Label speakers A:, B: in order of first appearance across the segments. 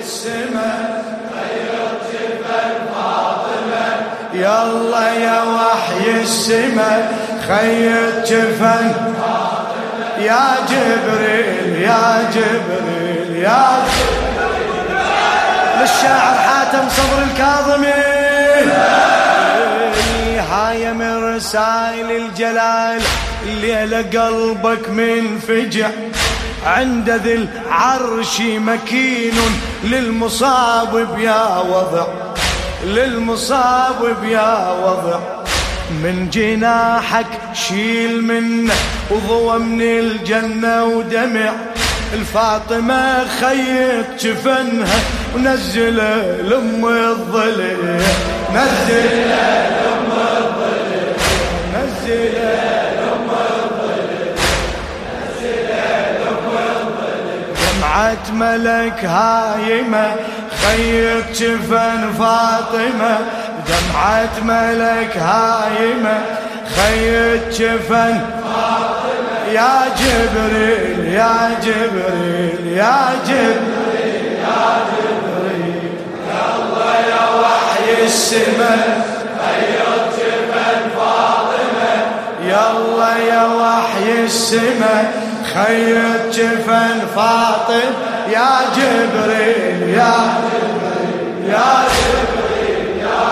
A: السما خيط جفن فاطمة. يلا يا وحي السما خيط جفن فاطمة. يا جبريل يا جبريل يا جبريل. للشاعر حاتم صبر الكاظمي. هاي من رسائل الجلال الليلة قلبك منفجع عند ذي العرش مكين للمصاب بيا وضع للمصاب بيا وضع. من جناحك شيل منه وضوى من الجنة ودمع. الفاطمة خيط جفنها ونزله لأم الظليل نزله لأم الظليل نزله لأم الظليل نزله لأم الظليل. دمعة ملك هايمة خيط جفن فاطمة. دمعة ملك هايمة خيط جفن فاطمة. يا جبريل يا جبريل يا جبريل يا جبريل. يلا يا وحي السما خيط جفن فاطمة. يلا يا وحي السما خيط جفن فاطمة. يا جبريل يا جبريل يا جبريل يا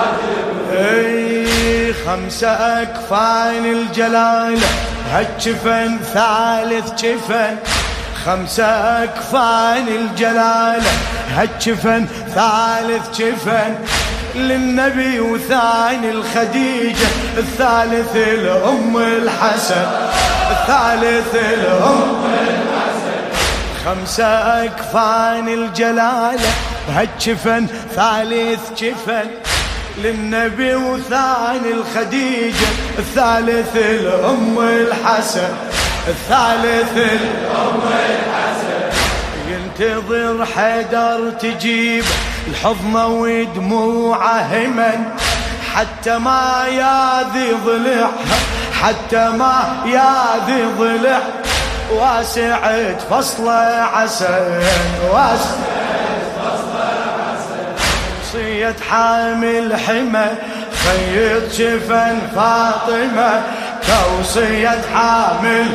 A: جبريل. 5 أكفان الجلال هالجفن ثالث جفن. 5 أكفان الجلال هالجفن ثالث جفن. للنبي وثاني الخديجة الثالث الأم الحسن الثالث الأم الحسن. 5 أكفان الجلال هالجفن ثالث جفن. للنبي وثاني الخديجة الثالث الأم الحسن الثالث الأم الحسن. ينتظر حيدر تجيب الحضنة ودموعه همن حتى ما ياذي ضلعها حتى ما ياذي ضلع. واسعة فصل عسل واسعة فصل عسل. وصية حامل حمى خيط جفن فاطمة. توصية حامل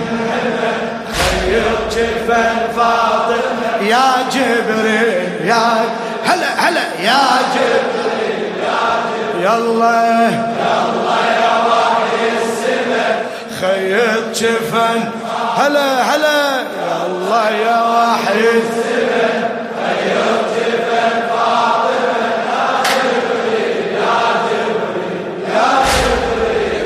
A: خيط جفن فاطمة. يا جبريل يا هلا هلا يا جبريل يا جبريل. يلا يلا يا وحي السما خيط جفن هلا هلا. يلا يا وحي السما خيط جفن فاطمة. يا جبريل يا جبريل يا جبريل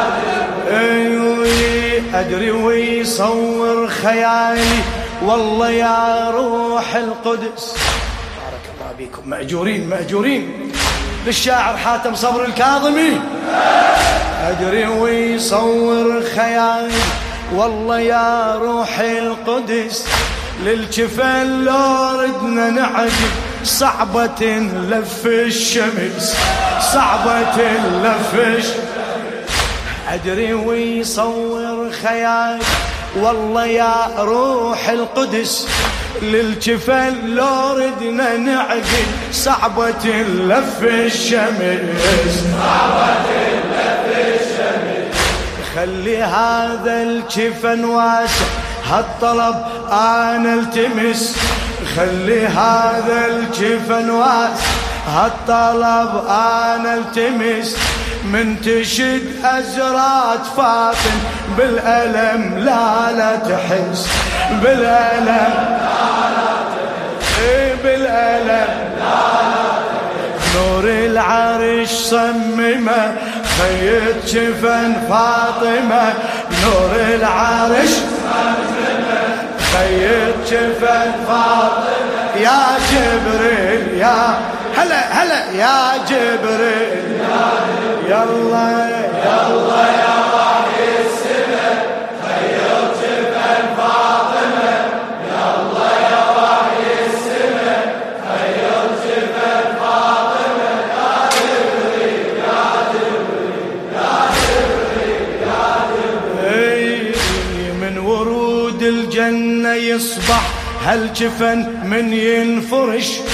A: يا جبريل. أدري ويصور خيالي والله يا روح القدس. بارك الله بكم مأجورين مأجورين. للشاعر حاتم صبر الكاظمي. أدري ويصور خيالي والله يا روح القدس. للجفن لو ردنا نعجب صعبة لف الشمس صعبة لف الشمس. أدري ويصور خيالي والله يا روح القدس. للجفن لو ردنا نعقد صعبة لف الشمس صعبة لف الشمس. خلي هذا الجفن واسع هالطلب أنا التمس. خلي هذا الجفن واسع هالطلب أنا التمس. من تشد أزرات فاطم بالألم لا لا تحس بالألم لا لا تحس بالألم لا لا تحس. نور العرش صممه خيط جفن فاطمة. نور العرش صممه خيط جفن فاطمة. يا جبريل يا هلا هلا يا جبريل يا جبريل. يلا يلا يا وحي السما خيط جفن فاطمة. يلا يا وحي السما خيط جفن فاطمة. يا جبريل يا جبريل يا جبريل يا جبريل. من ورود الجنة يصبح هالجفن من ينفرش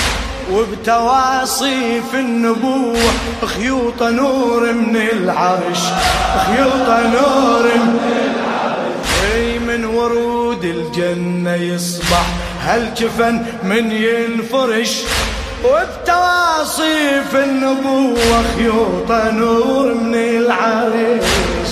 A: وبتواصيف النبوة خيوط نور من العرش، خيوط نور من العرش. اي من ورود الجنة يصبح هالجفن من ينفرش، وبتواصيف النبوة خيوط نور من العرش،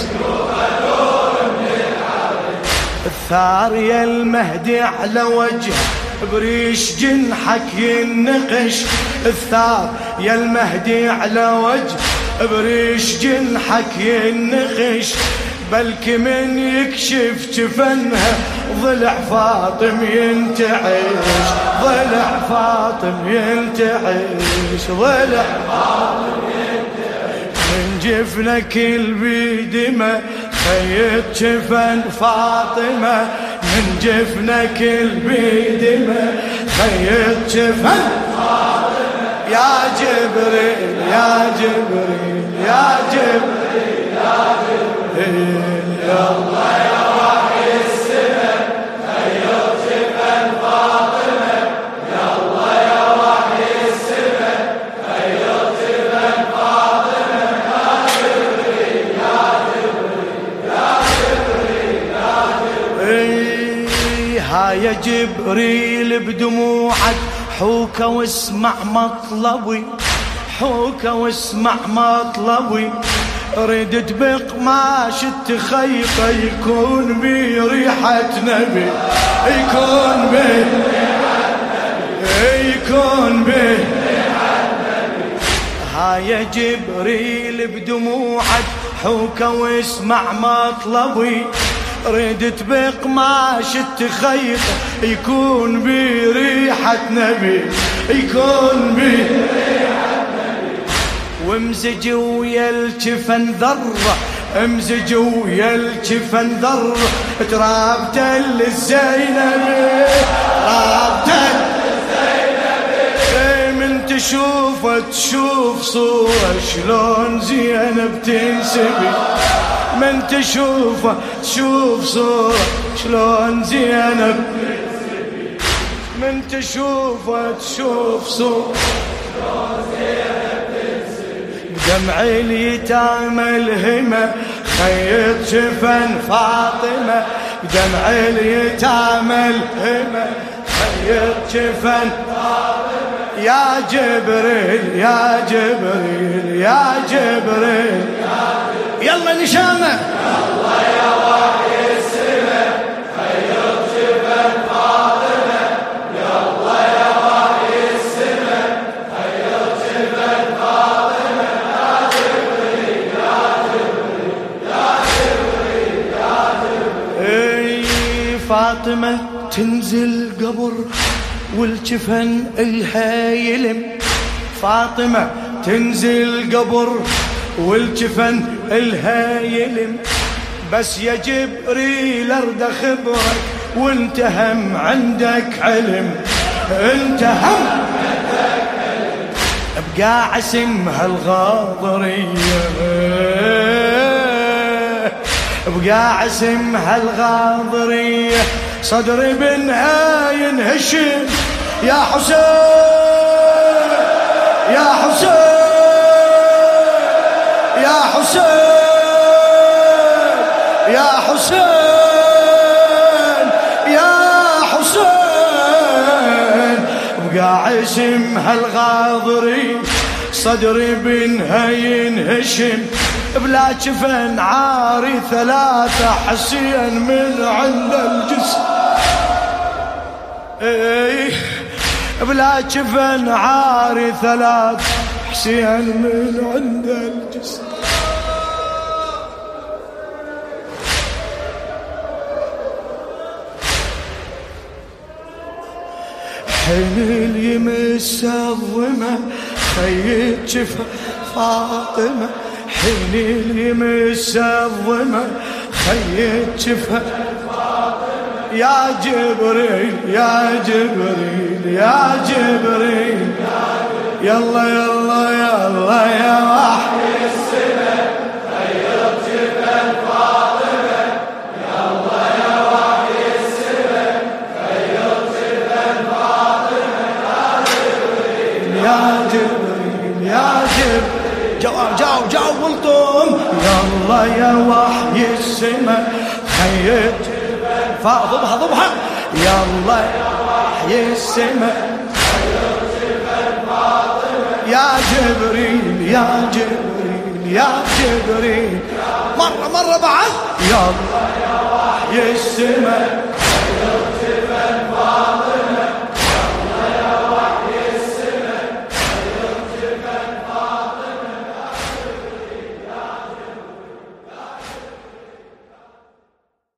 A: الثار يا المهدي على وجهه بريش جنحك ينقش، الثار يا المهدي على وجه بريش جنحك ينقش، بلك من يكشف جفنها ضلع فاطم ينتعش، ضلع فاطم ينتعش، ضلع فاطم ينتعش. من جفنك البيدمة خيط جفن فاطمة، من جفنك البيدمة خيط جفن فاطمة. يا جبريل يا جبريل يا جبريل يا جبريل يا الله يا وحي السماء خيط جفن فاطمة، يا الله يا وحي السماء خيط جفن فاطمة. يا جبريل يا جبريل يا جبريل يا جبريل. ها يا جبريل بدموعك حوك واسمع مطلبي، حوك واسمع مطلبي، ردت بقماش التخيطة يكون بي ريحة نبي، يكون بي ريحة نبي، يكون بي ريحة نبي. ها يا جبريل بدموعك حوك واسمع مطلبي، ردت بقماش التخيطة يكون بي ريحة نبي، يكون بي ريحة نبي. وامزج ويا الجفن ذرة، امزج ويا الجفن ذرة، ترابت للزينبي، ترابت للزينبي. من تشوفه تشوف صورة شلون زينب تنسبي، من تشوفه تشوف صورة شلون زينب تنسبي، من تشوفه تشوف صورة شلون زينب تنسبي. دمع اليتامى الهمة خيط جفن فاطمة، دمع اليتامى الهمة خيط جفن فاطمة. يا جبريل يا جبريل يا جبريل يلا نشامة، يلا يا وحي السماء خيط جفن فاطمة، يلا يا وحي السماء خيط جفن فاطمة. يا جبريل يا جبريل يا جبريل يا جبريل. اي فاطمة تنزل قبر والجفن الها يلم، فاطمة تنزل قبر والجفن الها يلم، بس يا جبريل ارد خبرك وانت هم عندك علم، انت هم عندك علم. ابقى عسمها الغاضرية، ابقى عسمها الغاضرية، صدري بنها ينهشم. يا حسين يا حسين يا حسين يا حسين يا حسين. بقى عشم هالغاضري صدري بنها ينهشم، بلا جفن عاري ثلاثة حسين من عند الجسم. ايه بلا جفن عاري ثلاثة حسين من عند الجسم. حين اليمس الظما خيط جفن فاطمة، حين اليمس الظما خيط جفن فاطمة. يا جبريل يا جبريل يا جبريل يلا يلا يلا يا وحي السماء خيط جفن فاطمة، يلا يا وحي السماء خيط جفن فاطمة. يا جبريل جاوب والطم. يلا يا وحي السما خيت ضبها يلا يا وحي السما يا جبريل يا جبريل يا جبريل مرة بعد. يلا يا وحي السما